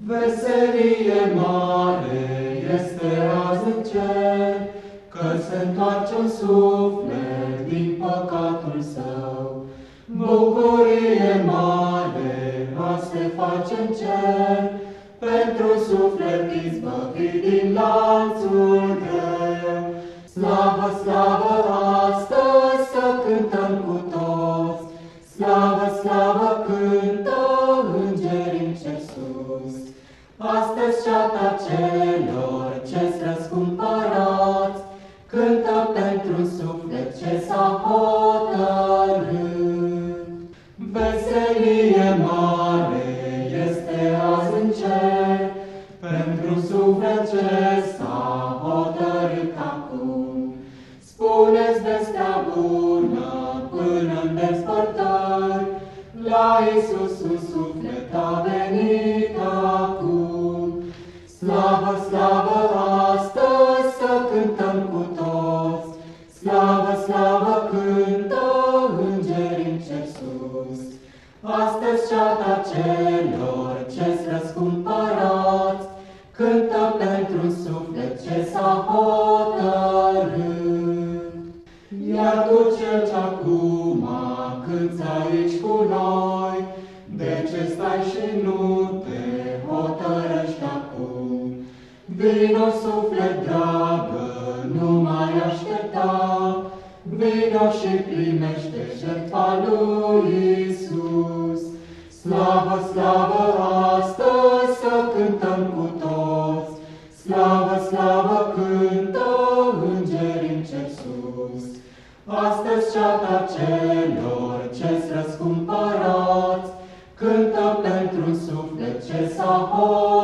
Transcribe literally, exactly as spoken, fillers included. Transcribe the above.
Veselie mare este azi în cer, că se întoarce un suflet din păcatul său. Bucurie mare azi se face în cer, pentru suflet izbăvit din lanțul greu. Slavă, slavă, astăzi să cântăm cu toți, slavă, slavă, cântă îngerii în cer sus. Astăzi ceata celor ce-s răscumpărați, cântă pentru suflet ce s-a hotărât. Veselie mare este azi în cer, pentru suflet ce s-a hotărât acum. Spuneți vestea bună până-n despărtări, la Iisus un suflet a venit acum. Slavă, slavă, astăzi să cântăm cu toți, slavă, slavă, cântă îngerii în cer sus. Astăzi ceata celor ce-s răscumpărați, cântă pentru suflet ce s-a hotărât. Iar tu cel ce-acum cânți aici cu noi, de ce stai și nu te hotărăști acum? Vino, suflet dragă, nu mai aștepta, vino și primește jertfa lui Iisus. Slavă, slavă, astăzi să cântăm cu toți, slavă, slavă, cântă îngerii în cer sus. Astăzi ceata celor ce-s răscumpărați, cântă pentru suflet ce s-a hotărât.